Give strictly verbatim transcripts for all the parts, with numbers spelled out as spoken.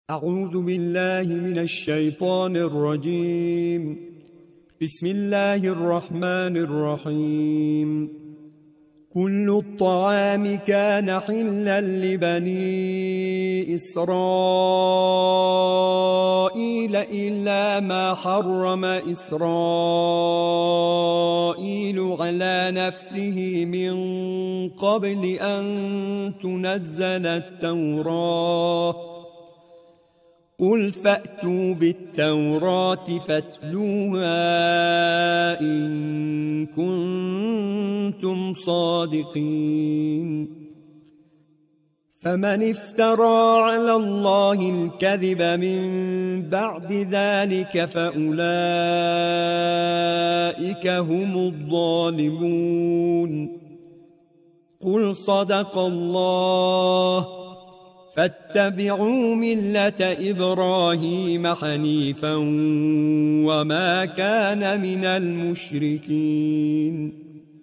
أعوذ بالله من الشيطان الرجيم. بسم الله الرحمن الرحيم. كل الطعام كان حلا لبني إسرائيل إلا ما حرم إسرائيل على نفسه من قبل أن تنزل التوراة. قل فأتوا بالتوراة فاتلوها إن كنتم صادقين. فمن افترى على الله الكذب من بعد ذلك فأولئك هم الظالمون. قل صدق الله. فاتبعوا ملة إبراهيم حنيفا وما كان من المشركين.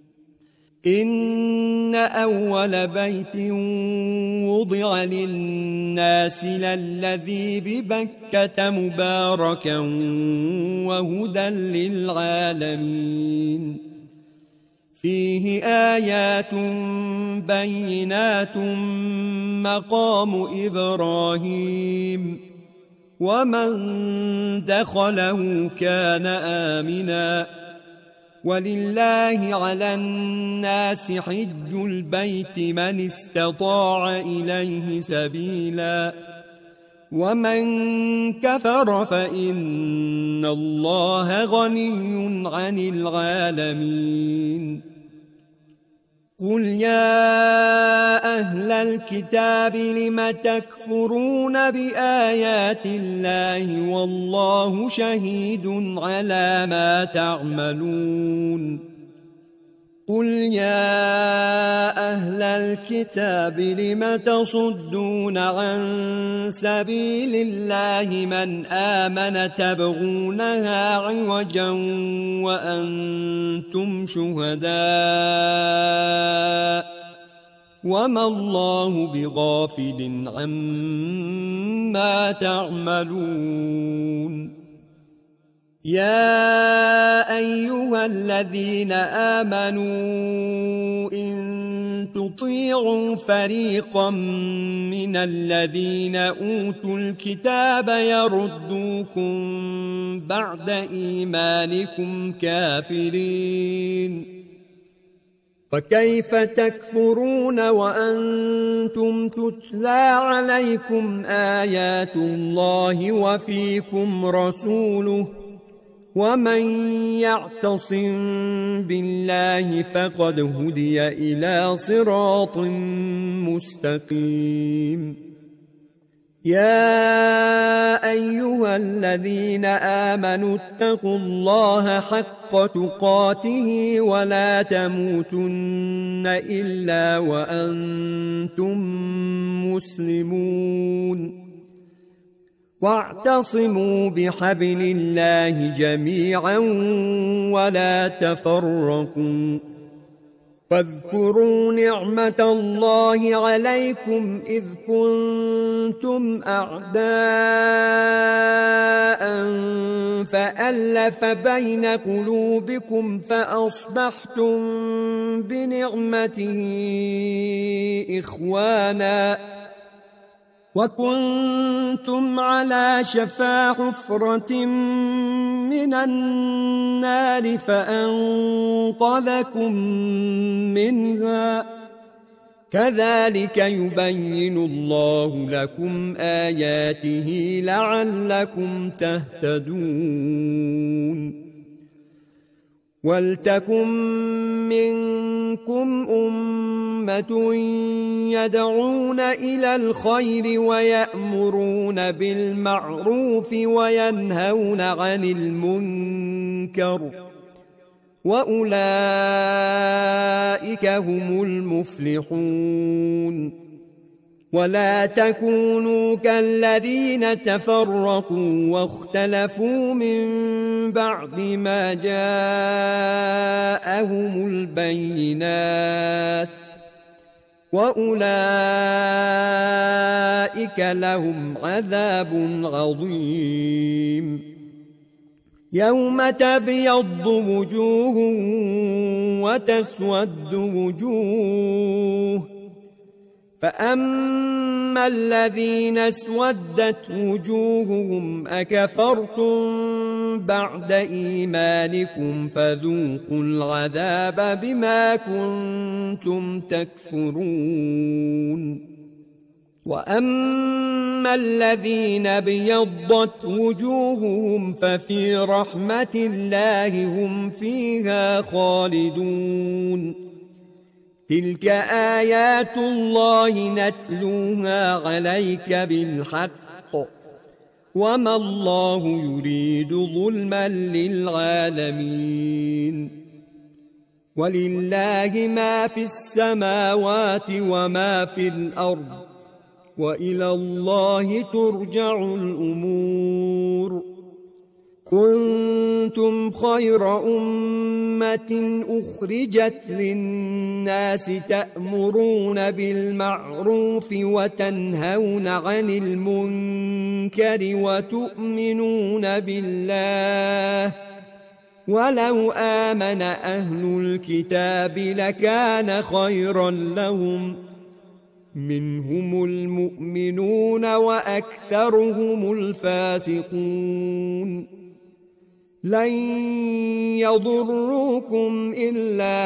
إن أول بيت وضع للناس للذي ببكة مباركا وهدى للعالمين. فيه آيات بينات مقام إبراهيم ومن دخله كان آمنا. ولله على الناس حج البيت من استطاع إليه سبيلا ومن كفر فإن الله غني عن العالمين. قل يا أهل الكتاب لم تكفرون بآيات الله والله شهيد على ما تعملون. قل يا أهل الكتاب لم تصدون عن سبيل الله من آمن تبغونها عوجا وأنتم شهداء وما الله بغافل عما تعملون. يا أيها الذين آمنوا إن تطيعوا فريقا من الذين أوتوا الكتاب يردوكم بعد إيمانكم كافرين. فكيف تكفرون وأنتم تتلى عليكم آيات الله وفيكم رسوله ومن يعتصم بالله فقد هدي إلى صراط مستقيم. يا أيها الذين آمنوا اتقوا الله حق تقاته ولا تموتن إلا وأنتم مسلمون. واعتصموا بحبل الله جميعا ولا تفرقوا. فاذكروا نعمة الله عليكم إذ كنتم أعداء فألف بين قلوبكم فأصبحتم بنعمته إخوانا وكنتم على شفا حفرة من النار فأنقذكم منها. كذلك يبين الله لكم آياته لعلكم تهتدون. ولتكن منكم أمة يدعون إلى الخير ويأمرون بالمعروف وينهون عن المنكر وأولئك هم المفلحون. ولا تكونوا كالذين تفرقوا واختلفوا من بعد ما جاءهم البينات وأولئك لهم عذاب عظيم يوم تبيض وجوه وتسود وجوه فأما الذين اسودت وجوههم أكفرتم بعد إيمانكم فذوقوا العذاب بما كنتم تكفرون وأما الذين ابيضت وجوههم ففي رحمة الله هم فيها خالدون تلك آيات الله نتلوها عليك بالحق وما الله يريد ظلما للعالمين ولله ما في السماوات وما في الأرض وإلى الله ترجع الأمور كنتم خير أمة أخرجت للناس تأمرون بالمعروف وتنهون عن المنكر وتؤمنون بالله ولو آمن أهل الكتاب لكان خيرا لهم منهم المؤمنون وأكثرهم الفاسقون لن يضروكم إلا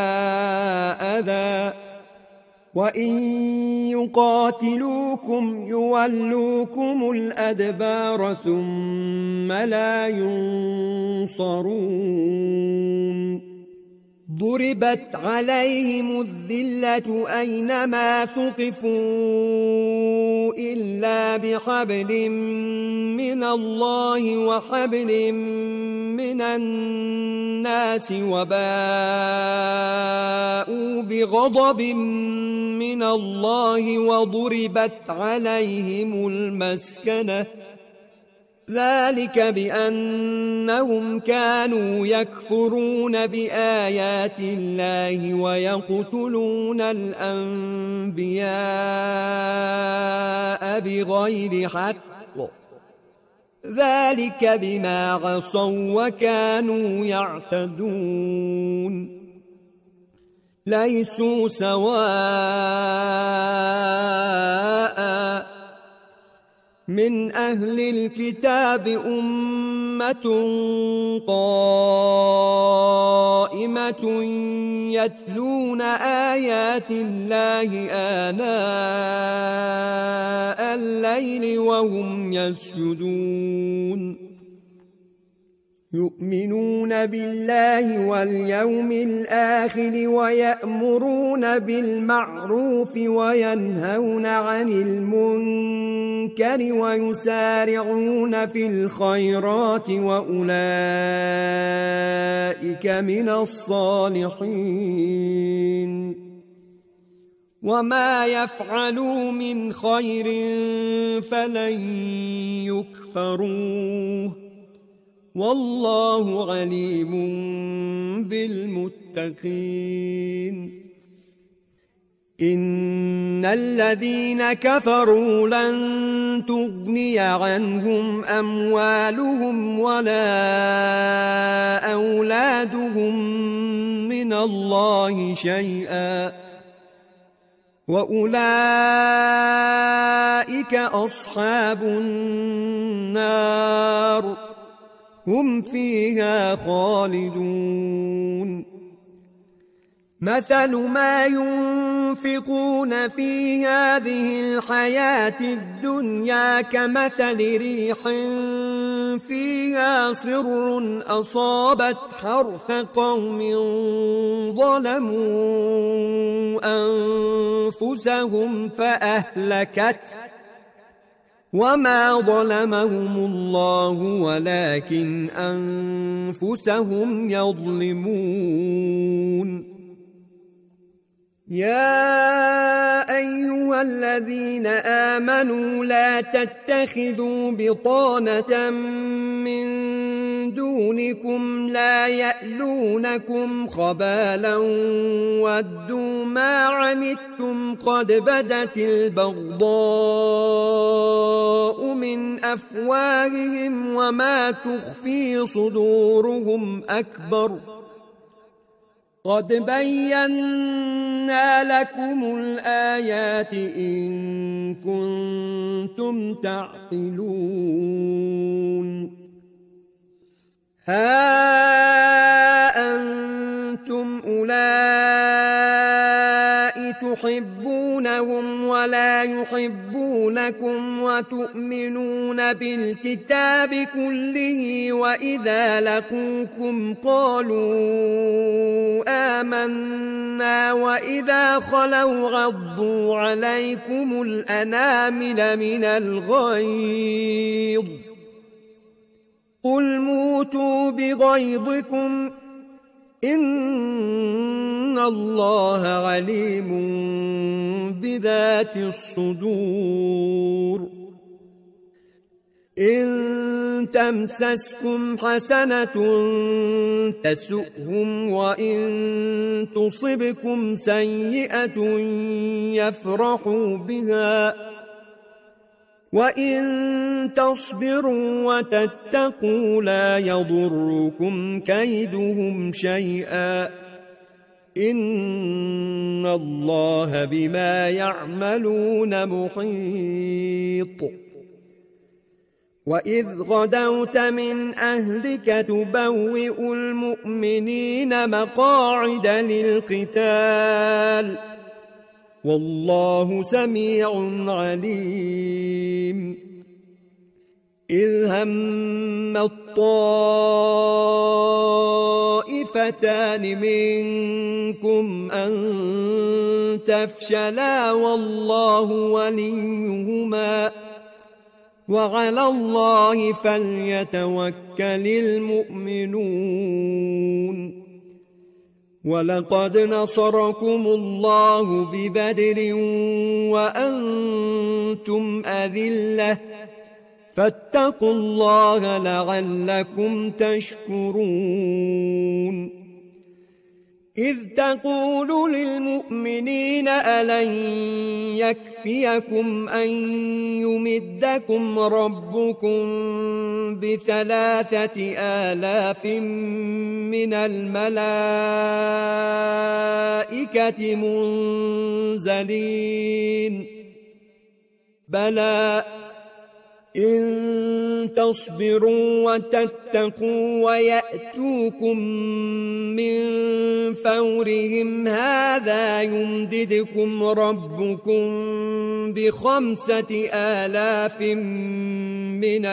أذى وإن يقاتلوكم يولوكم الأدبار ثم لا ينصرون ضربت عليهم الذلة أينما ثقفوا إلا بحبل من الله وحبل من الناس وباءوا بغضب من الله وضربت عليهم المسكنة ذلك بأنهم كانوا يكفرون بآيات الله ويقتلون الأنبياء بغير حق ذلك بما عصوا وكانوا يعتدون ليسوا سواء من أهل الكتاب أمة قائمة يتلون آيات الله آناء الليل وهم يسجدون يؤمنون بالله واليوم الآخر ويأمرون بالمعروف وينهون عن المنكر ويسارعون في الخيرات وأولئك من الصالحين وما يفعلوا من خير فلن يكفروه والله عليم بالمتقين إن الذين كفروا لن تغني عنهم أموالهم ولا أولادهم من الله شيئا وأولئك أصحاب النار هم فيها خالدون مثل ما ينفقون في هذه الحياة الدنيا كمثل ريح فيها صر أصابت حرث قوم ظلموا أنفسهم فأهلكت وما ظلمهم الله ولكن أنفسهم يظلمون يا أيها الذين آمنوا لا تتخذوا بطانة من دونكم لا يألونكم خبالا ودوا ما عنتم قد بدت البغضاء من أفواههم وما تخفي صدورهم أكبر قد بينا لكم الآيات إن كنتم تعقلون ها أنتم أولئك تحبونهم ولا يحبونكم وتؤمنون بالكتاب كله وإذا لقوكم قالوا آمنا وإذا خلوا عضوا عليكم الأنامل من الغيظ قل موتوا بغيظكم إن الله عليم بذات الصدور إن تمسسكم حسنة تسؤهم وإن تصبكم سيئة يفرحوا بها وإن تصبروا وتتقوا لا يضركم كيدهم شيئا إن الله بما يعملون محيط وإذ غدوت من أهلك تبوئ المؤمنين مقاعد للقتال والله سميع عليم إذ هم الطائفتان منكم أن تفشلا والله وليهما وعلى الله فليتوكل المؤمنون ولقد نصركم الله ببدر وأنتم أذلة فاتقوا الله لعلكم تشكرون إذ تقول للمؤمنين ألن يكفيكم أن يمدكم ربكم بثلاثة آلاف من الملائكة منزلين بلى إن تصبروا وتتقوا ويأتوكم من فورهم هذا يمددكم ربكم بخمسة آلاف من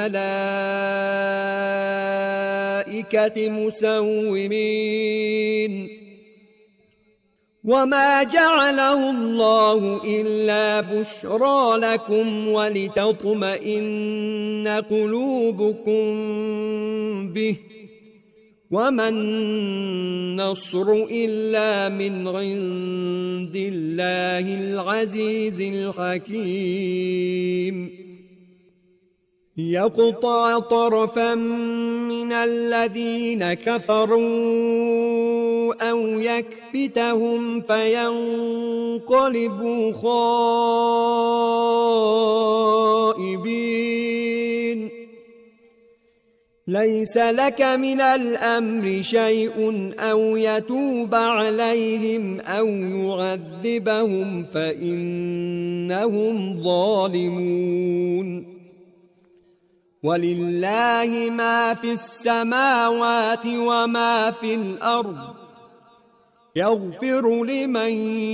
الملائكة مسومين وما جعله الله إلا بشرى لكم ولتطمئن قلوبكم به وما النصر إلا من عند الله العزيز الحكيم يقطع طرفا من الذين كفروا أو يكبتهم فينقلبوا خائبين ليس لك من الأمر شيء أو يتوب عليهم أو يعذبهم فإنهم ظالمون ولله ما في السماوات وما في الأرض يغفر لمن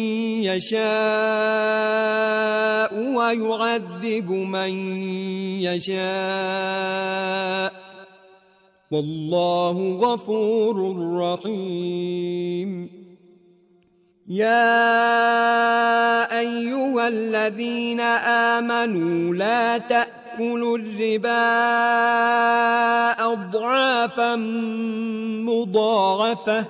يشاء ويعذب من يشاء والله غفور رحيم يا أيها الذين آمنوا لا تأكلوا الربا أضعافا مضاعفة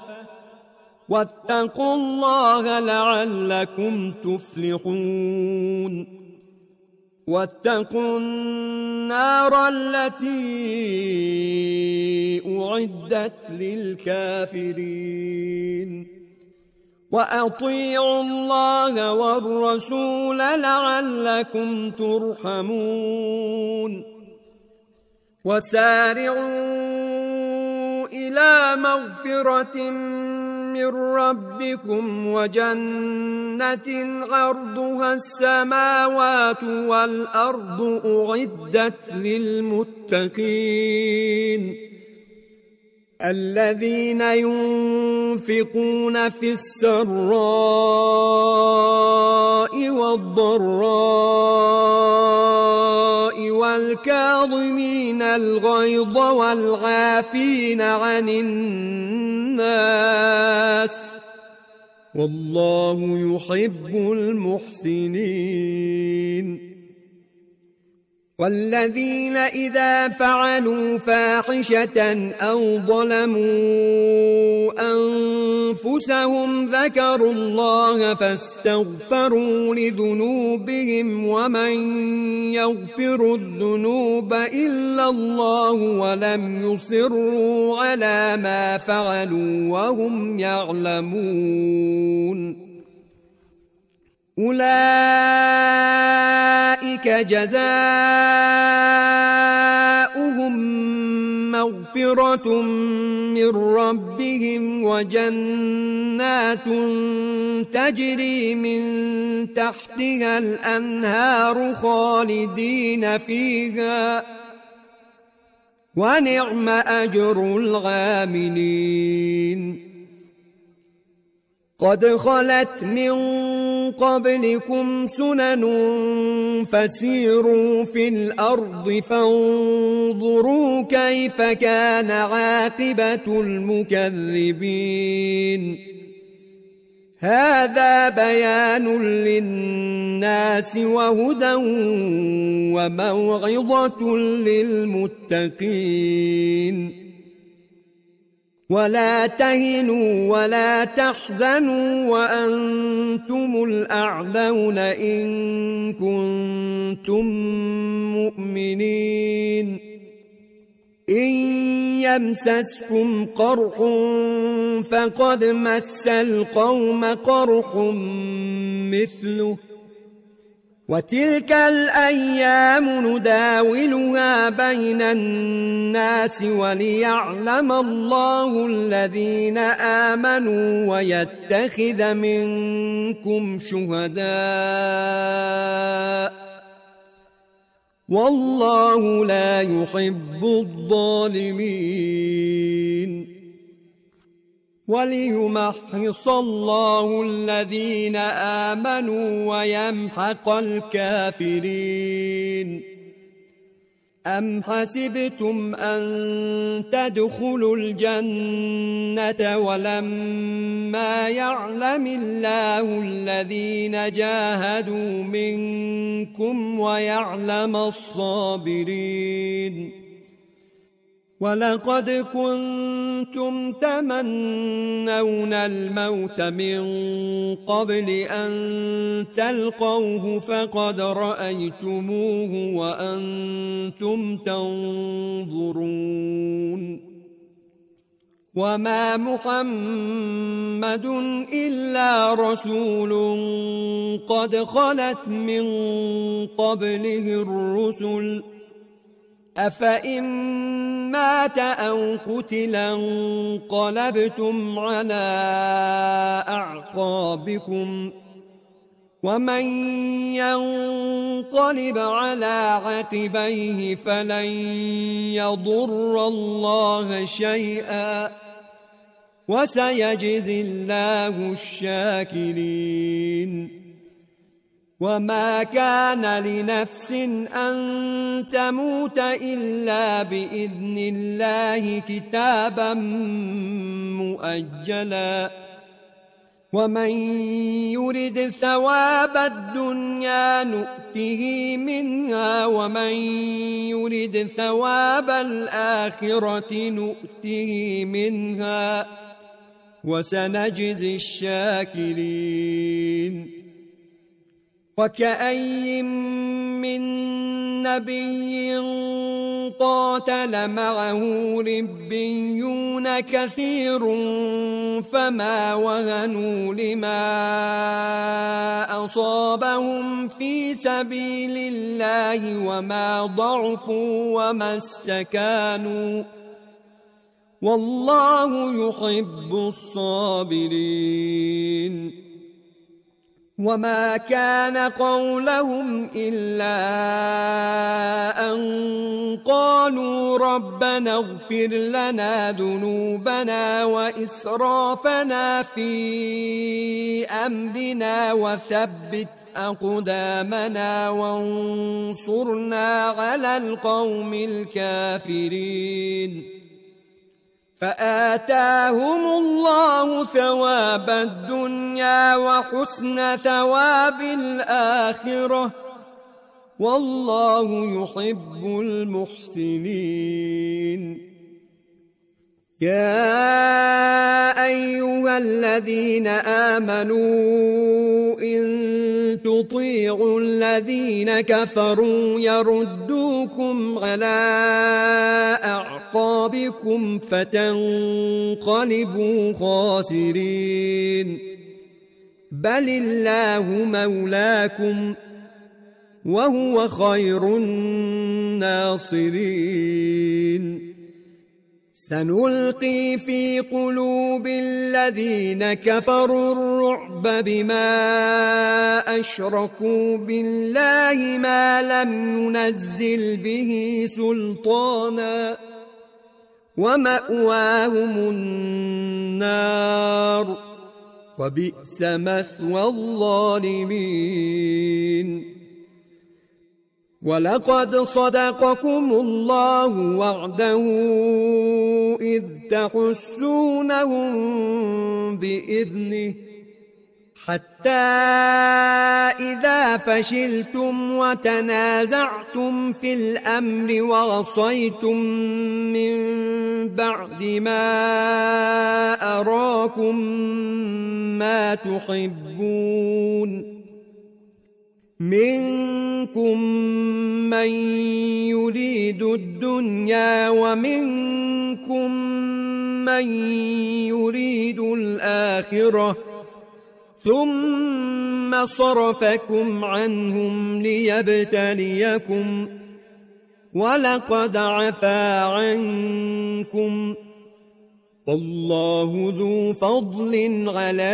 واتقوا الله لعلكم تفلحون واتقوا النار التي أعدت للكافرين وأطيعوا الله والرسول لعلكم ترحمون وسارعوا إلى مغفرة من ربكم وجنة عرضها السماوات والأرض أعدت للمتقين الذين ينفقون في السراء والضراء والكاظمين الغيظ والعافين عن الناس والله يحب المحسنين والذين إذا فعلوا فاحشة أو ظلموا أنفسهم ذكروا الله فاستغفروا لذنوبهم ومن يغفر الذنوب إلا الله ولم يصروا على ما فعلوا وهم يعلمون أولئك جزاؤهم مغفرة من ربهم وجنات تجري من تحتها الأنهار خالدين فيها ونعم أجر العاملين قد خلت من قبلكم سنن فسيروا في الأرض فانظروا كيف كان عاقبة المكذبين هذا بيان للناس وهدى وموعظة للمتقين ولا تهنوا ولا تحزنوا وأنتم الأعلون إن كنتم مؤمنين إن يمسسكم قرح فقد مس القوم قرح مثله وتلك الأيام نداولها بين الناس وليعلم الله الذين آمنوا ويتخذ منكم شهداء والله لا يحب الظالمين وليمحص الله الذين آمنوا ويمحق الكافرين أم حسبتم أن تدخلوا الجنة ولما يعلم الله الذين جاهدوا منكم ويعلم الصابرين ولقد كنتم تمنون الموت من قبل أن تلقوه فقد رأيتموه وأنتم تنظرون وما محمد إلا رسول قد خلت من قبله الرسل أفإن مات أو قتل انقلبتم على أعقابكم ومن ينقلب على عقبيه فلن يضر الله شيئا وسيجزي الله الشاكرين وما كان لنفس أن تموت إلا بإذن الله كتابا مؤجلا ومن يرد ثواب الدنيا نؤته منها ومن يرد ثواب الآخرة نؤته منها وسنجزي الشاكرين وكأي من نبي قاتل معه ربيون كثير فما وهنوا لما أصابهم في سبيل الله وما ضعفوا وما استكانوا والله يحب الصابرين. وما كان قولهم إلا أن قالوا ربنا اغفر لنا ذنوبنا وإسرافنا في أمرنا وثبت أقدامنا وانصرنا على القوم الكافرين. فآتاهم الله ثواب الدنيا وحسن ثواب الآخرة والله يحب المحسنين. يا أيها الذين آمنوا إن تطيعوا الذين كفروا يردوكم على أعقابكم فتنقلبوا خاسرين. بل الله مولاكم وهو خير الناصرين. سنلقي في قلوب الذين كفروا الرعب بما أشركوا بالله ما لم ينزل به سلطانا ومأواهم النار وبئس مثوى الظالمين. ولقد صدقكم الله وعده إذ تحسونهم بإذنه حتى إذا فشلتم وتنازعتم في الأمر وعصيتم من بعد ما أراكم ما تحبون منكم من يريد الدنيا ومنكم من يريد الآخرة ثم صرفكم عنهم ليبتليكم ولقد عفا عنكم والله ذو فضل على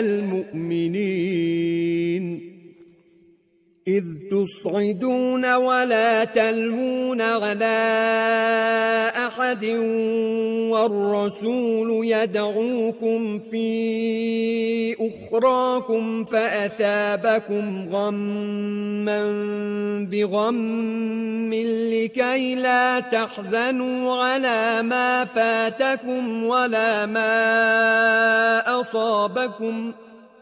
المؤمنين. إذ تصعدون ولا تلوون على أحد والرسول يدعوكم في أخراكم فأثابكم غما بغم لكي لا تحزنوا على ما فاتكم ولا ما أصابكم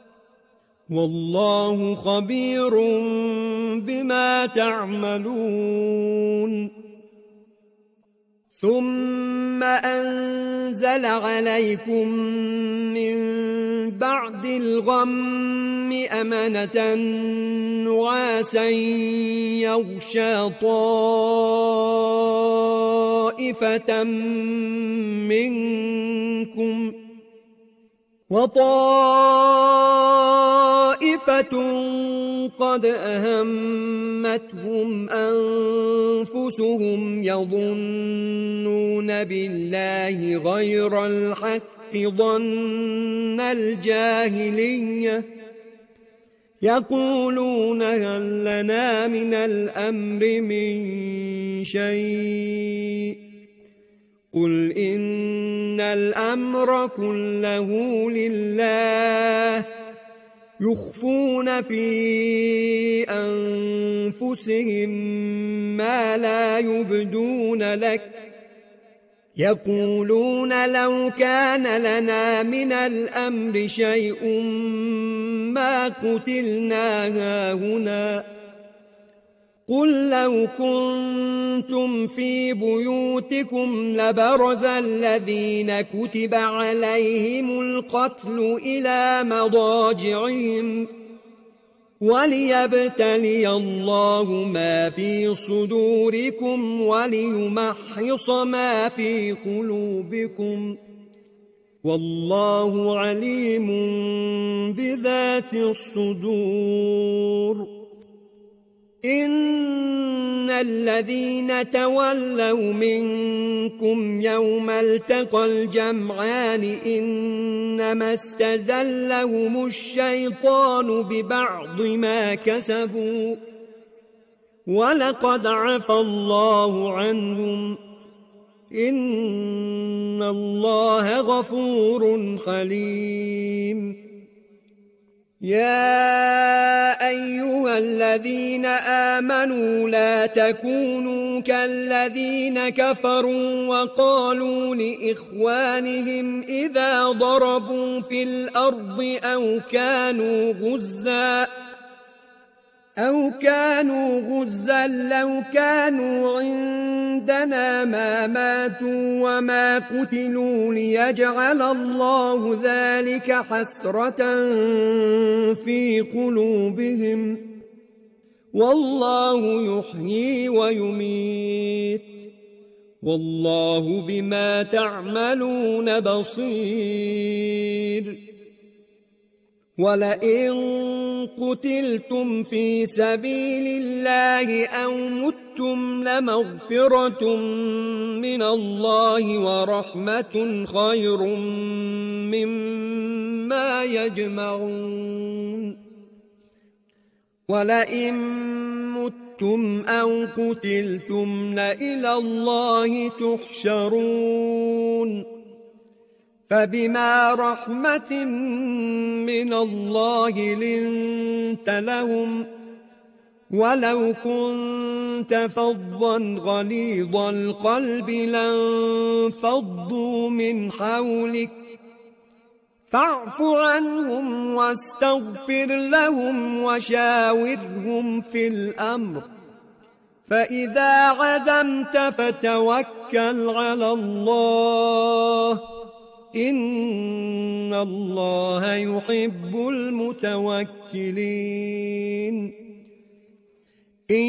والله خبير بما تعملون. ثم أنزل عليكم من بعد الغم أمنة نعاسا يغشى طائفة منكم وطائفة قد أهمتهم أنفسهم يظنون بالله غير الحق ظن الجاهلية يقولون هل لنا من الأمر من شيء قل إن الأمر كله لله يخفون في أنفسهم ما لا يبدون لك يقولون لو كان لنا من الأمر شيء ما قتلنا هاهنا قل لو كنتم في بيوتكم لبرز الذين كتب عليهم القتل إلى مضاجعهم وليبتلي الله ما في صدوركم وليمحص ما في قلوبكم والله عليم بذات الصدور. إن الذين تولوا منكم يوم التقى الجمعان إنما استزلهم الشيطان ببعض ما كسبوا ولقد عفى الله عنهم إن الله غفور حليم. يا أيها الذين آمنوا لا تكونوا كالذين كفروا وقالوا لإخوانهم إذا ضربوا في الأرض أو كانوا غزا أو كانوا غزا لو كانوا عندنا ما ماتوا وما قتلوا ليجعل الله ذلك حسرة في قلوبهم والله يحيي ويميت والله بما تعملون بصير. ولئن قتلتم في سبيل الله أو متم لمغفرة من الله ورحمة خير مما يجمعون. ولئن متم أو قتلتم لإلى الله تحشرون. فبما رحمة من الله لنت لهم ولو كنت فظا غليظ القلب لانفضوا من حولك فاعف عنهم واستغفر لهم وشاورهم في الأمر فإذا عزمت فتوكل على الله إن الله يحب المتوكلين. إن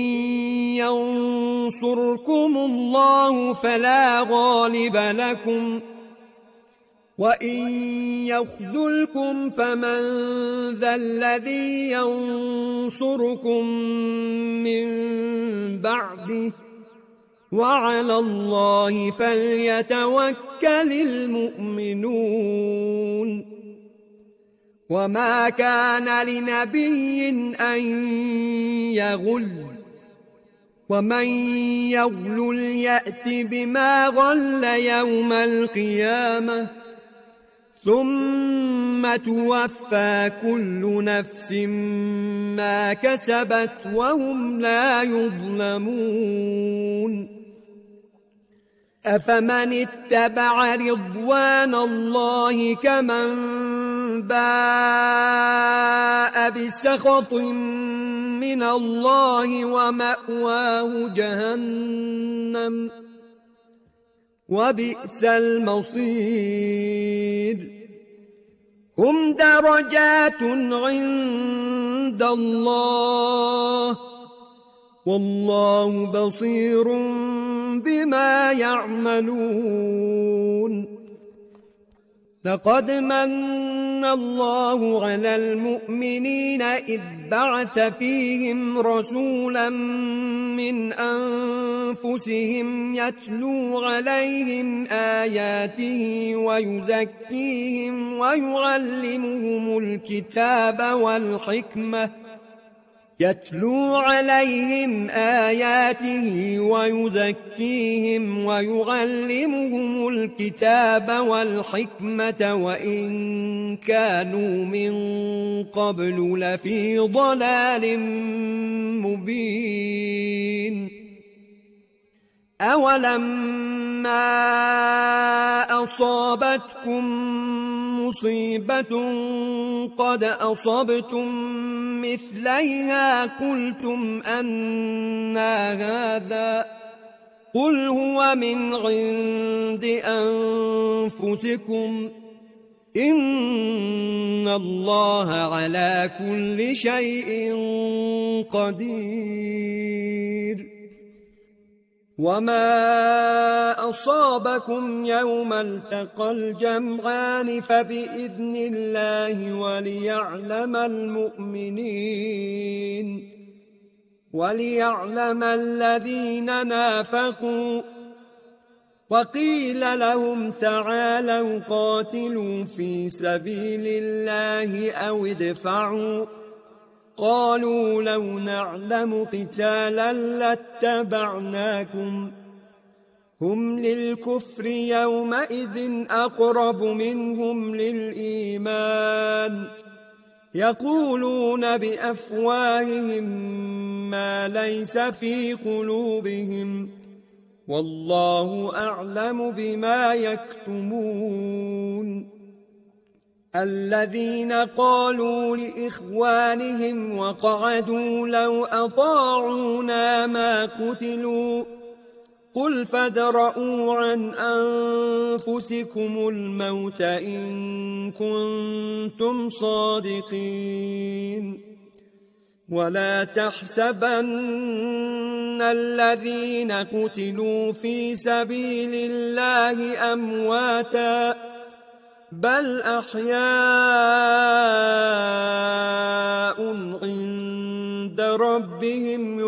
ينصركم الله فلا غالب لكم وإن يخذلكم فمن ذا الذي ينصركم من بعده وعلى الله فليتوكل المؤمنون. وما كان لنبي أن يغل ومن يغل يأت بما غل يوم القيامة ثم توفى كل نفس ما كسبت وهم لا يظلمون. أفمن اتبع رضوان الله كمن باء بسخط من الله ومأواه جهنم وبئس المصير. هم درجات عند الله والله بصير بما يعملون. لقد من الله على المؤمنين إذ بعث فيهم رسولا من أنفسهم يتلو عليهم آياته ويزكيهم ويعلمهم الكتاب والحكمة يتلو عليهم آياته ويزكيهم ويعلمهم الكتاب والحكمة وإن كانوا من قبل لفي ضلال مبين. أولما أصابتكم مصيبة قد أصبتم مثليها قلتم أنى هذا قل هو من عند أنفسكم إن الله على كل شيء قدير. وما أصابكم يوم التقى الجمعان فبإذن الله وليعلم المؤمنين وليعلم الذين نافقوا. وقيل لهم تعالوا قاتلوا في سبيل الله أو ادفعوا. قالوا لو نعلم قتالا لاتبعناكم. هم للكفر يومئذ أقرب منهم للإيمان يقولون بأفواههم ما ليس في قلوبهم والله أعلم بما يكتمون. الذين قالوا لإخوانهم وقعدوا لو أطاعونا ما قتلوا قل فادرءوا عن أنفسكم الموت إن كنتم صادقين. ولا تحسبن الذين قتلوا في سبيل الله أمواتا بل أحياء عند ربهم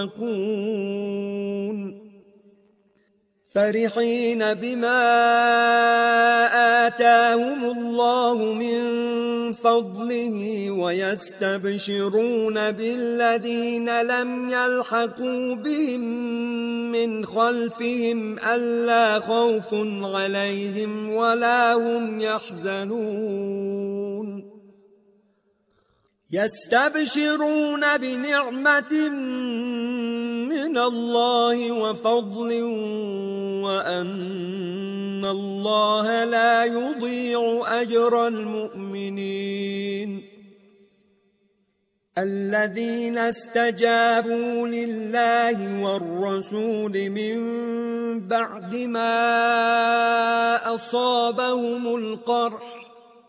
يرزقون فرحين بما آتاهم الله من فضله ويستبشرون بالذين لم يلحقوا بهم من خلفهم ألا خوف عليهم ولا هم يحزنون. يستبشرون بنعمة من الله وفضل وأن الله لا يضيع أجر المؤمنين. الذين استجابوا لله والرسول من بعد ما أصابهم القرح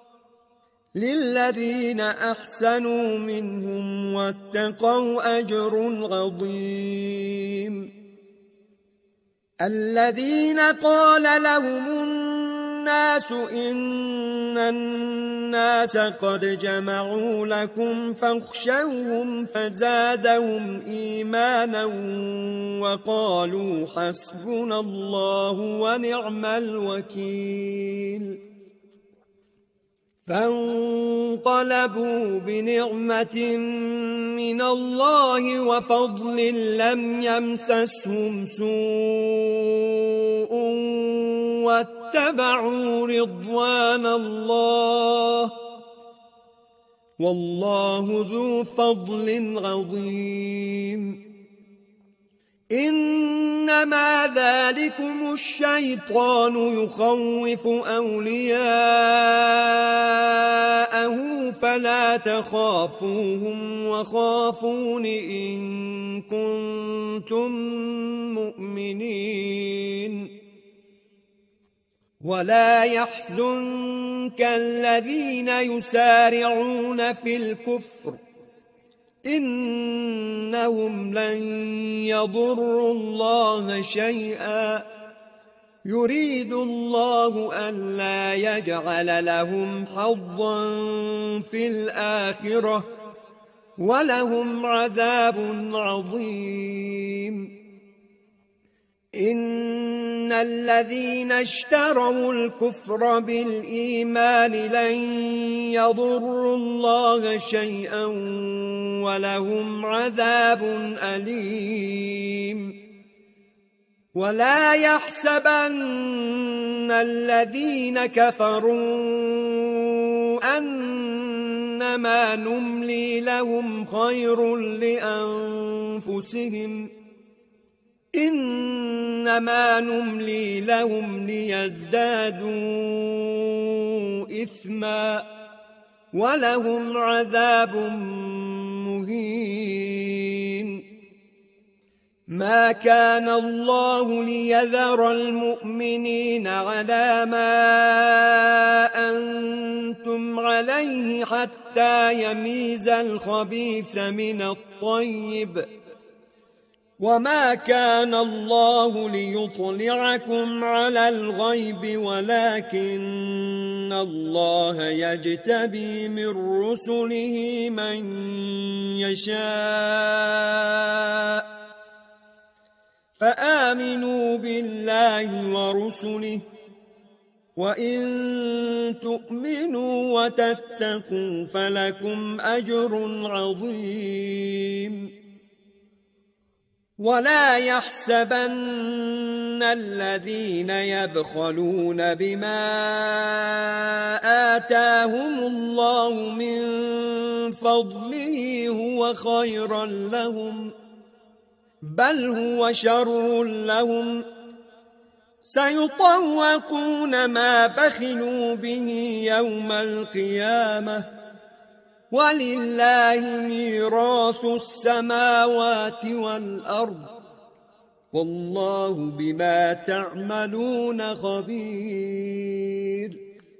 للذين أحسنوا منهم واتقوا أجر عظيم. الذين قال لهم الناس إن الناس قد جمعوا لكم فاخشوهم فزادهم إيمانا وقالوا حسبنا الله ونعم الوكيل. فانقلبوا بنعمة من الله وفضل لم يمسسهم سوء واتبعوا رضوان الله والله ذو فضل عظيم. إنما ذلكم الشيطان يخوف أولياءه فلا تخافوهم وخافون إن كنتم مؤمنين. ولا يحزنك الذين يسارعون في الكفر إنهم لن يضروا الله شيئا يريد الله ألا يجعل لهم حظا في الآخرة ولهم عذاب عظيم. إن الذين اشتروا الكفر بالإيمان لن يضروا الله شيئا ولهم عذاب أليم. ولا يحسبن الذين كفروا أنما نملي لهم خير لأنفسهم إنما نملي لهم ليزدادوا إثما ولهم عذاب مهين. ما كان الله ليذر المؤمنين على ما أنتم عليه حتى يميز الخبيث من الطيب، وما كان الله ليطلعكم على الغيب ولكن الله يجتبي من رسله من يشاء، فآمنوا بالله ورسله، وإن تؤمنوا وتتقوا فلكم أجر عظيم. ولا يحسبن الذين يبخلون بما آتاهم الله من فضله هو خيرا لهم، بل هو شر لهم، سيطوقون ما بخلوا به يوم القيامة، ولله ميراث السماوات والأرض، والله بما تعملون خبير.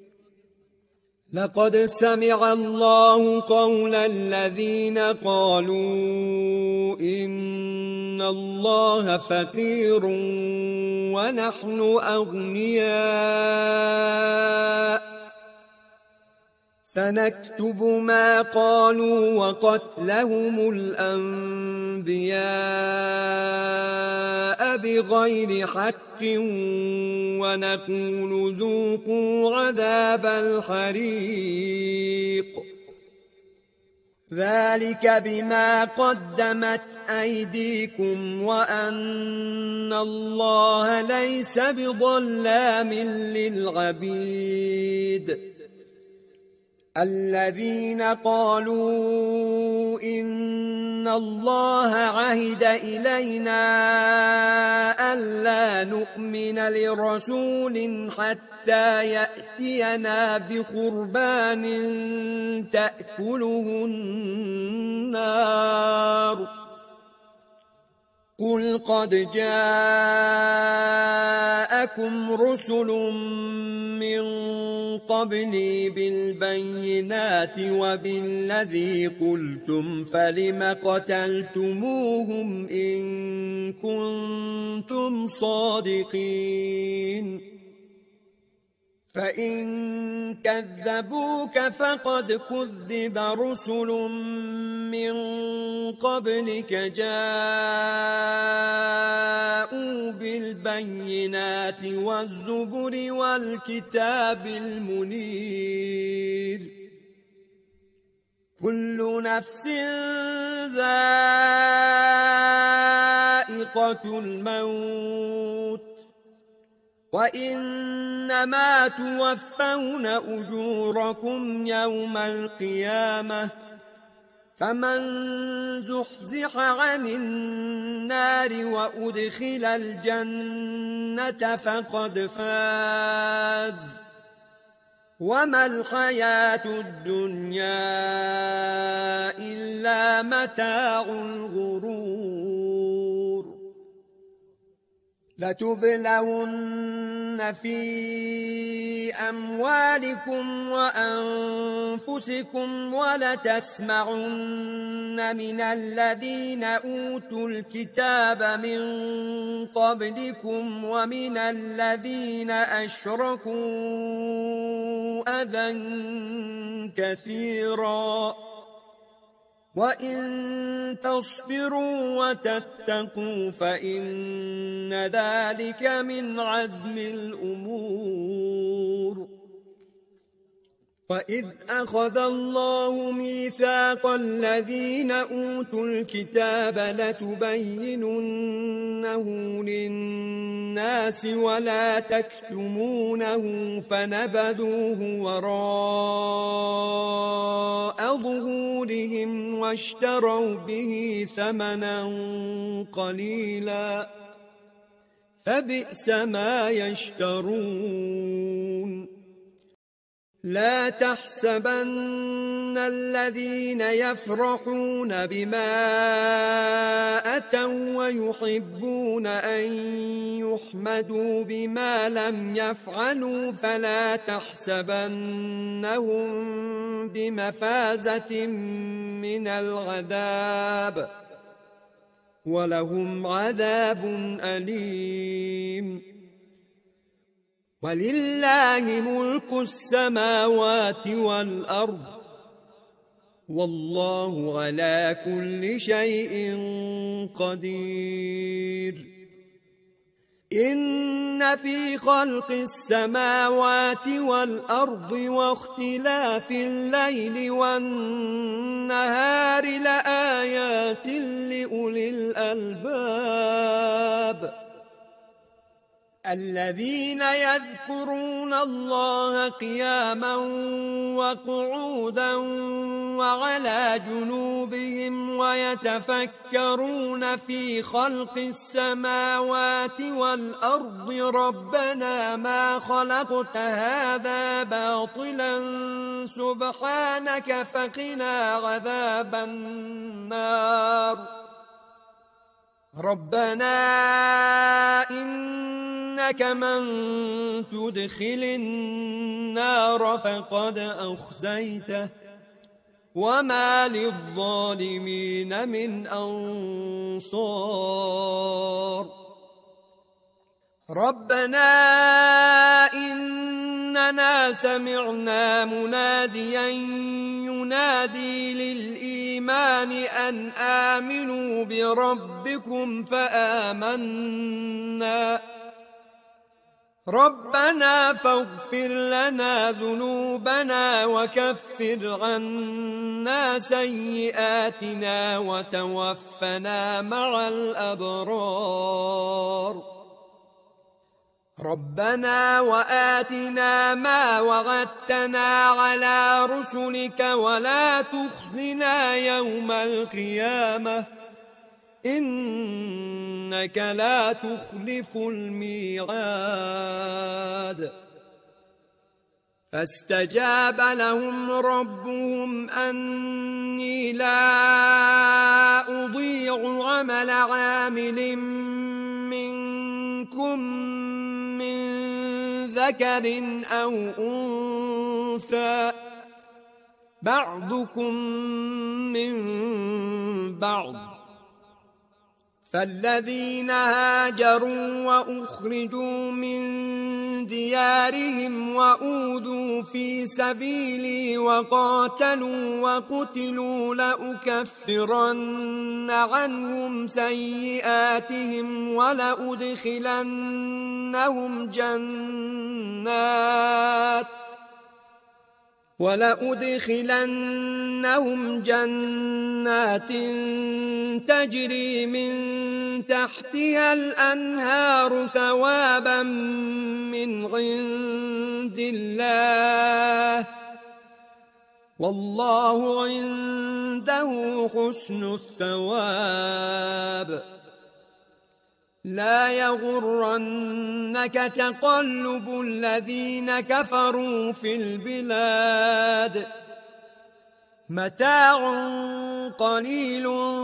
لقد سمع الله قول الذين قالوا إن الله فقير ونحن أغنياء، سنكتب ما قالوا وقتلهم الأنبياء بغير حق ونقول ذوقوا عذاب الحريق، ذلك بما قدمت أيديكم وأن الله ليس بظلام للعبيد. الذين قالوا إن الله عهد إلينا ألا نؤمن لرسول حتى يأتينا بقربان تأكله النار، قل قد جاءكم رسل من قبلي بالبينات وبالذي قلتم فلم قتلتموهم إن كنتم صادقين، فإن كذبوك فقد كذب رسل من قبلك جاءوا بالبينات والزبر والكتاب المنير، كل نفس ذائقة الموت، وإنما توفون أجوركم يوم القيامة، فمن زحزح عن النار وأدخل الجنة فقد فاز، وما الحياة الدنيا إلا متاع الغرور. لتبلون في أموالكم وأنفسكم ولتسمعن من الذين أوتوا الكتاب من قبلكم ومن الذين أشركوا أذى كثيرا، وإن تصبروا وتتقوا فإن ذلك من عزم الأمور. وإذ أخذ الله ميثاق الذين أوتوا الكتاب لتبيننه للناس ولا تكتمونه فنبذوه وراء ظهورهم واشتروا به ثمنا قليلا فبئس ما يشترون. لا تحسبن الذين يفرحون بما أتوا ويحبون أن يحمدوا بما لم يفعلوا فلا تحسبنهم بمفازة من العذاب ولهم عذاب أليم. ولله ملك السماوات والأرض والله على كل شيء قدير. إن في خلق السماوات والأرض واختلاف الليل والنهار لآيات لأولي الألباب الذين يذكرون الله قياما وقعودا وعلى جنوبهم ويتفكرون في خلق السماوات والأرض ربنا ما خلقت هذا باطلا سبحانك فقنا عذاب النار. ربنا إنك من تدخل النار فقد أخزيته وما للظالمين من أنصار. ربنا إننا سمعنا مناديا ينادي للإيمان أن آمنوا بربكم فآمنا ربنا فاغفر لنا ذنوبنا وكفر عنا سيئاتنا وتوفنا مع الأبرار. ربنا وآتنا ما وعدتنا على رسلك ولا تخزنا يوم القيامة إنك لا تخلف الميعاد. فاستجاب لهم ربهم أني لا أضيع عمل عامل منكم من ذكر أو أنثى بعضكم من بعض. فالذين هاجروا وأخرجوا من ديارهم وأوذوا في سبيلي وقاتلوا وقتلوا لأكفرن عنهم سيئاتهم ولأدخلنهم جنات ولأدخلنهم جنات تجري من تحتها الأنهار ثوابا من عند الله والله عنده حسن الثواب. لا يغرنك تقلب الذين كفروا في البلاد متاع قليل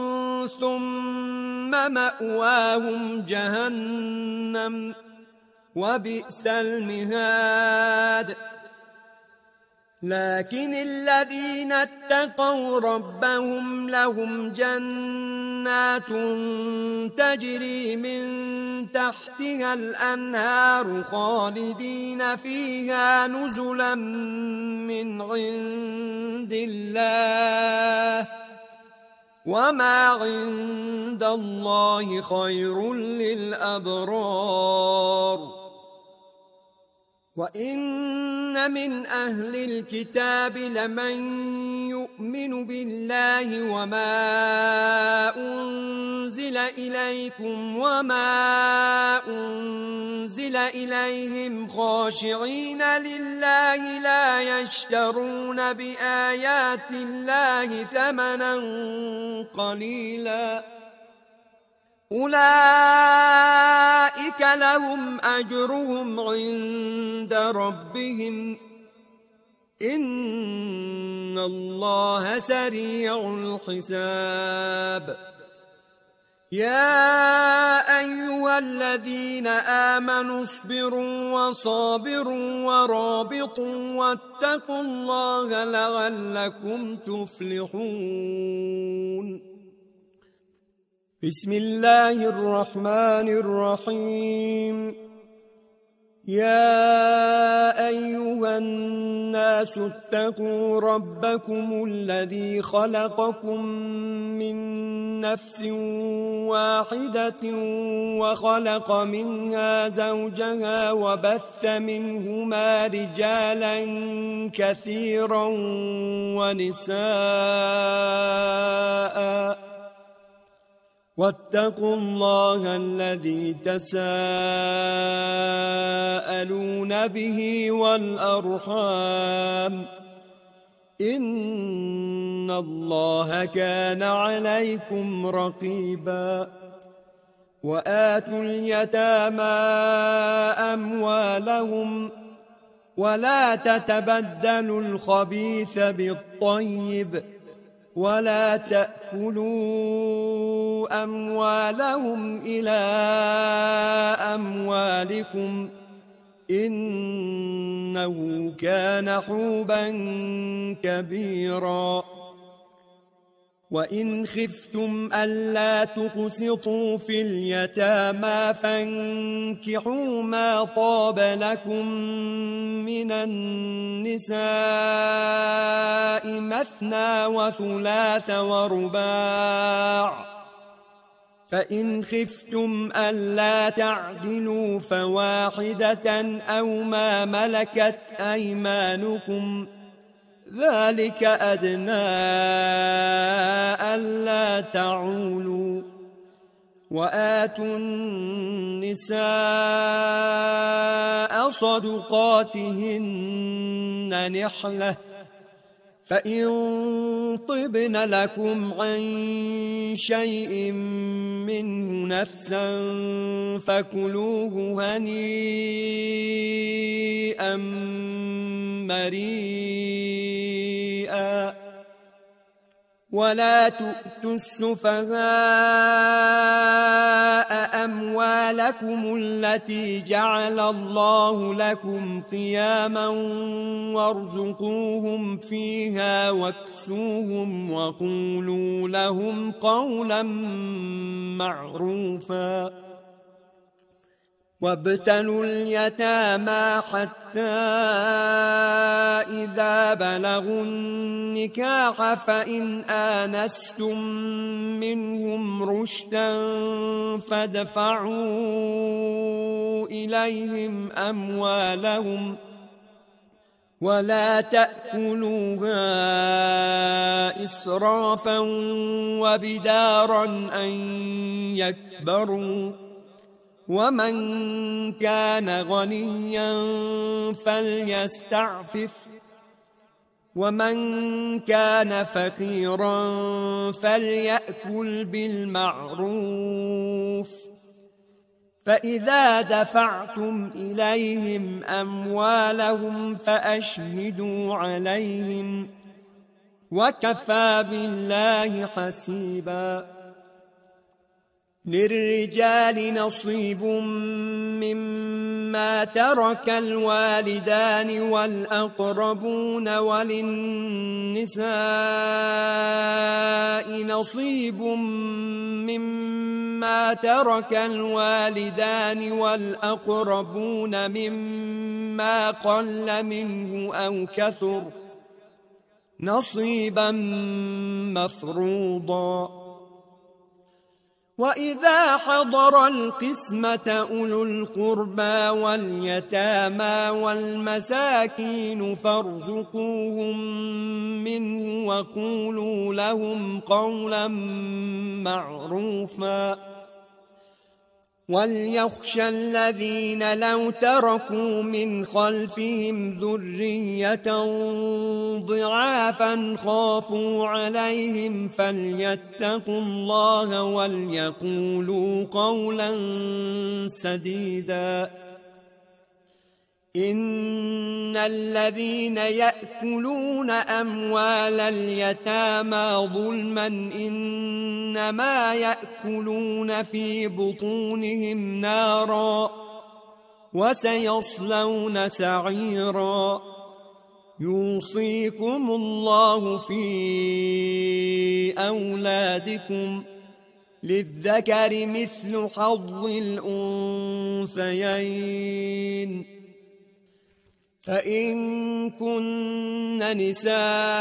ثم مأواهم جهنم وبئس المهاد. لكن الذين اتقوا ربهم لهم جنات تجري من تحتها الأنهار خالدين فيها نزلا من عند الله وما عند الله خير للأبرار. وإن من أهل الكتاب لمن يؤمن بالله وما أنزل إليكم وما أنزل إليهم خاشعين لله لا يشترون بآيات الله ثمنا قليلا أولئك لهم أجرهم عند ربهم إن الله سريع الحساب يا أيها الذين آمنوا اصبروا وصابروا ورابطوا واتقوا الله لعلكم تفلحون بسم الله الرحمن الرحيم يا أيها الناس اتقوا ربكم الذي خلقكم من نفس واحدة وخلق منها زوجها وبث منهما رجالا كثيرا ونساء واتقوا الله الذي تساءلون به والأرحام إن الله كان عليكم رقيبا وآتوا اليتامى أموالهم ولا تتبدلوا الخبيث بالطيب ولا تأكلوا أموالهم إلى أموالكم إنه كان حوبا كبيرا وإن خفتم ألا تقسطوا في اليتامى فانكحوا ما طاب لكم من النساء مثنى وثلاث ورباع فإن خفتم ألا تعدلوا فواحدة أو ما ملكت أيمانكم ذلك أدنى ألا تعولوا وآتوا النساء صدقاتهن نحلة فإن طبن لكم عن شيء منه نفسا فكلوه هنيئا مريئا ولا تؤتوا السفهاء أموالكم التي جعل الله لكم قياما وارزقوهم فيها واكسوهم وقولوا لهم قولا معروفا وابتلوا اليتامى حتى إذا بلغوا النكاح فإن آنستم منهم رشدا فادفعوا إليهم أموالهم ولا تأكلوها إسرافا وبدارا أن يكبروا ومن كان غنيا فليستعفف ومن كان فقيرا فليأكل بالمعروف فإذا دفعتم إليهم أموالهم فأشهدوا عليهم وكفى بالله حسيبا للرجال نصيب مما ترك الوالدان والأقربون وللنساء نصيب مما ترك الوالدان والأقربون مما قل منه أو كثر نصيبا مفروضا وإذا حضر القسمة أولو القربى واليتامى والمساكين فارزقوهم منه وقولوا لهم قولا معروفا وليخشى الذين لو تركوا من خلفهم ذرية ضعافا خافوا عليهم فليتقوا الله وليقولوا قولا سديدا إن الذين يأكلون أموال اليتامى ظلما إنما يأكلون في بطونهم نارا وسيصلون سعيرا يوصيكم الله في أولادكم للذكر مثل حظ الأنثيين فإن كن نساء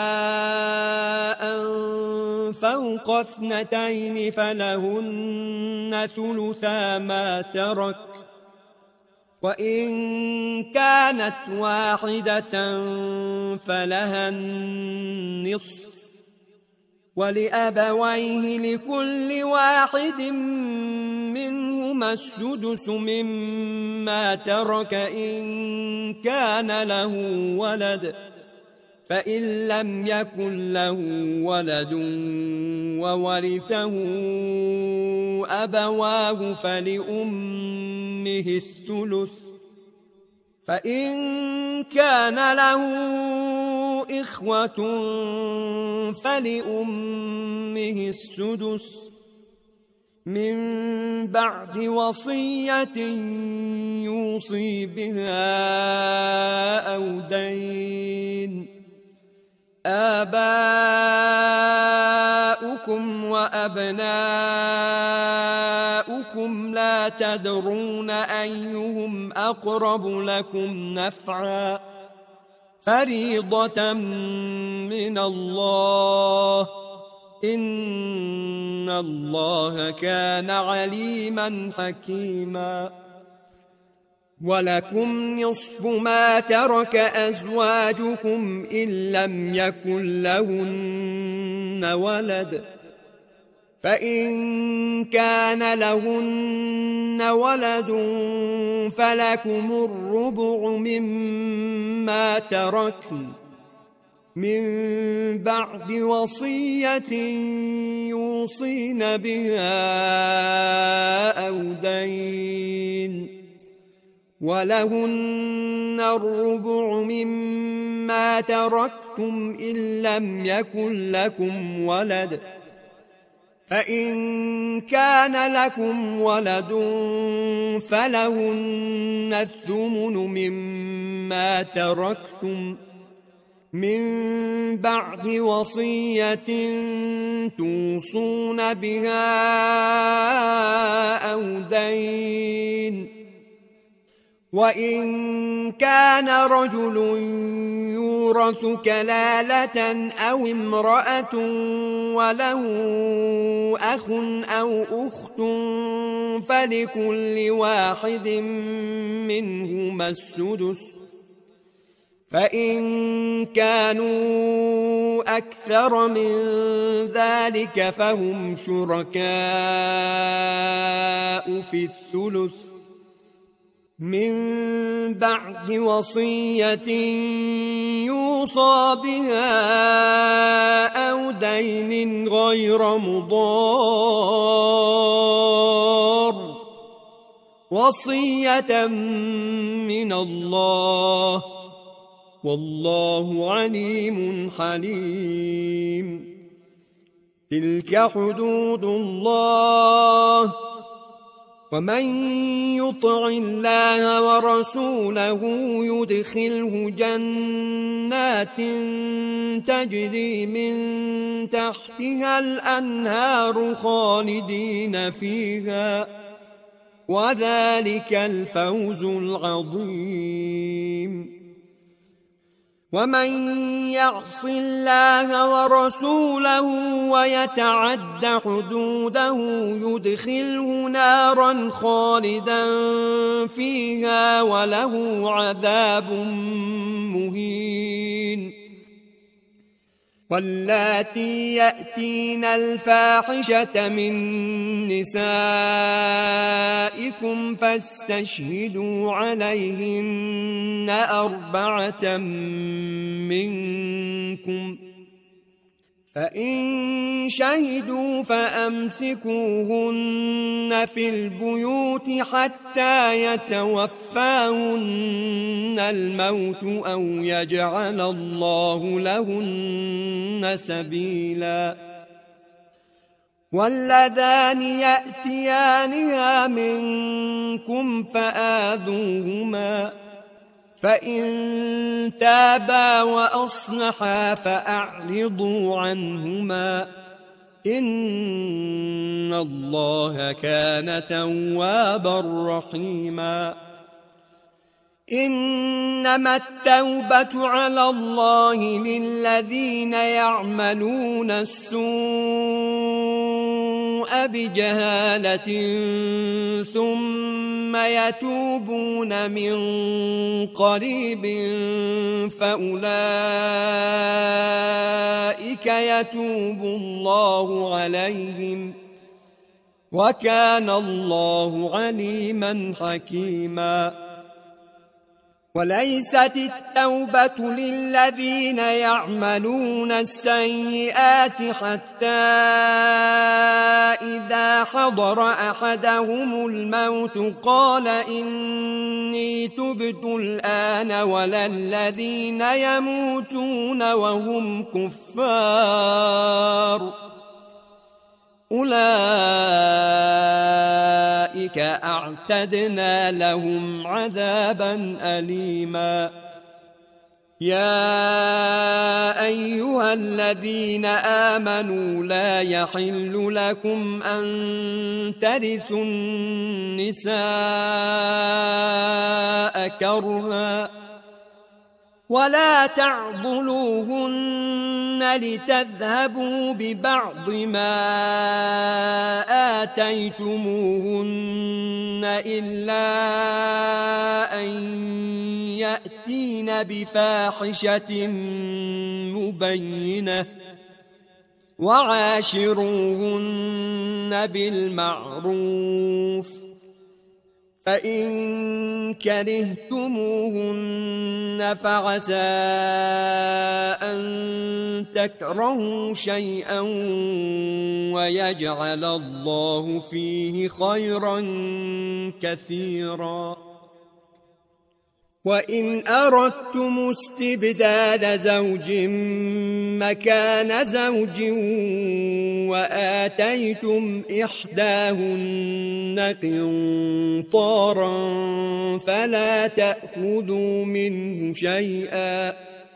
فوق اثنتين فلهن ثلثا ما ترك وإن كانت واحدة فلها النصف ولأبويه لكل واحد منهما السدس مما ترك إن كان له ولد فإن لم يكن له ولد وورثه أبواه فلأمه الثلث فإن كان له إخوة فلأمه السدس من بعد وصية يوصي بها أو دين آباؤكم وأبناؤكم لا تدرون أيهم أقرب لكم نفعا فريضة من الله إن الله كان عليما حكيما ولكم نصف ما ترك أزواجكم إن لم يكن لهن ولد فإن كان لهن ولد فلكم الربع مما تركن من بعد وصية يوصين بها أو دين ولهن الربع مما تركتم إن لم يكن لكم ولد فإن كان لكم ولد فلهن الثمن مما تركتم من بعد وصية توصون بها أو دين وإن كان رجل يورث كلالة أو امرأة وله أخ أو أخت فلكل واحد منهما السدس فإن كانوا أكثر من ذلك فهم شركاء في الثلث من بعد وصية يوصى بها أو دين غير مضار وصية من الله والله عليم حليم تلك حدود الله ومن يطع الله ورسوله يدخله جنات تجري من تحتها الأنهار خالدين فيها وذلك الفوز العظيم ومن يعص الله ورسوله ويتعد حدوده يدخله نارا خالدا فيها وله عذاب مهين واللاتي يأتين الفاحشة من نسائكم فاستشهدوا عليهن أربعة منكم فإن شهدوا فأمسكوهن في البيوت حتى يتوفاهن الموت أو يجعل الله لهن سبيلا. واللذان يأتيانها منكم فآذوهما، فإن تابا وأصلحا فأعرضوا عنهما، إن الله كان توابا رحيما. إنما التوبة على الله للذين يعملون السوء بجهالة ثم يتوبون من قريب فأولئك يتوب الله عليهم، وكان الله عليما حكيما. وليست التوبة للذين يعملون السيئات حتى إذا حضر أحدهم الموت قال إني تبت الآن، ولا الذين يموتون وهم كفار، أولئك أعتدنا لهم عذابا أليما. يا أيها الذين آمنوا لا يحل لكم أن ترثوا النساء كرها ولا تعضلوهن لتذهبوا ببعض ما آتيتموهن إلا أن يأتين بفاحشة مبينة، وعاشروهن بالمعروف، فإن كرهتموهن فعسى أن تكرهوا شيئا ويجعل الله فيه خيرا كثيرا. وإن أردتم استبدال زوج مكان زوج وآتيتم إحداهن قنطارا فلا تأخذوا منه شيئا،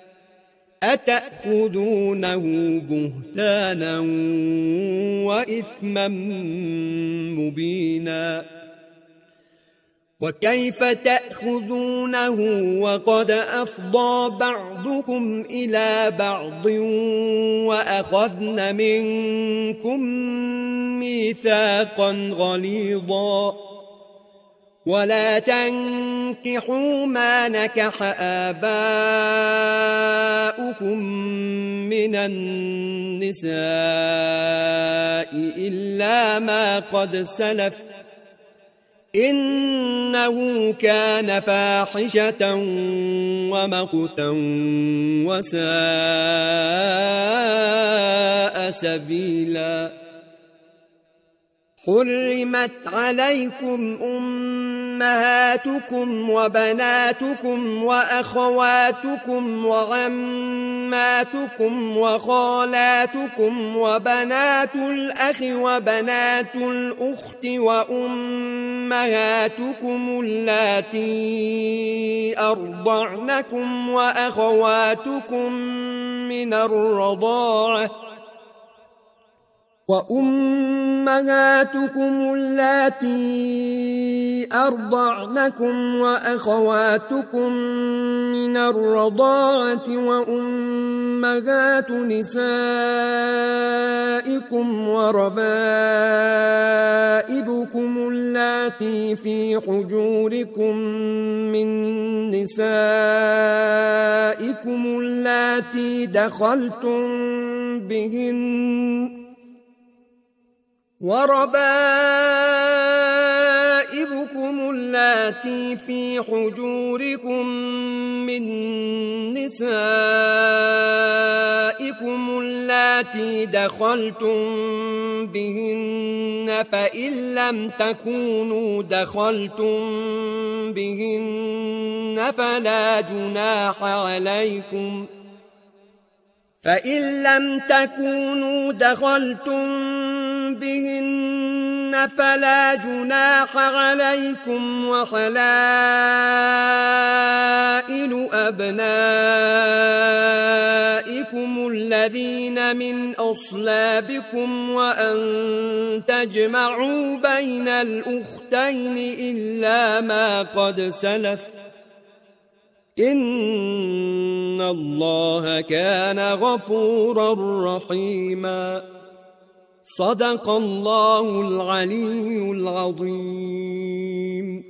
أتأخذونه بهتانا وإثما مبينا. وكيف تأخذونه وقد أفضى بعضكم إلى بعض وأخذن منكم ميثاقا غليظا؟ ولا تنكحوا ما نكح آباؤكم من النساء إلا ما قد سلف، إنه كان فاحشة ومقتا وساء سبيلا. حرمت عليكم أمهاتكم وبناتكم وأخواتكم وعماتكم وخالاتكم وبنات الأخ وبنات الأخت وأمهاتكم اللاتي أرضعنكم وأخواتكم من الرضاعة وأمهاتكم اللاتي أرضعنكم وأخواتكم من الرضاعة وأمهات نسائكم وربائبكم اللاتي في حجوركم من نسائكم اللاتي دخلتم بهن وربائبكم اللاتي في حجوركم من نسائكم اللاتي اللاتي دخلتم بهن فإن لم تكونوا دخلتم بهن فلا جناح عليكم فإن لم تكونوا دخلتم بهن فلا جناح عليكم وحلائل أبنائكم الذين من أصلابكم وأن تجمعوا بين الأختين إلا ما قد سلف إن الله كان غفورا رحيما صدق الله العلي العظيم.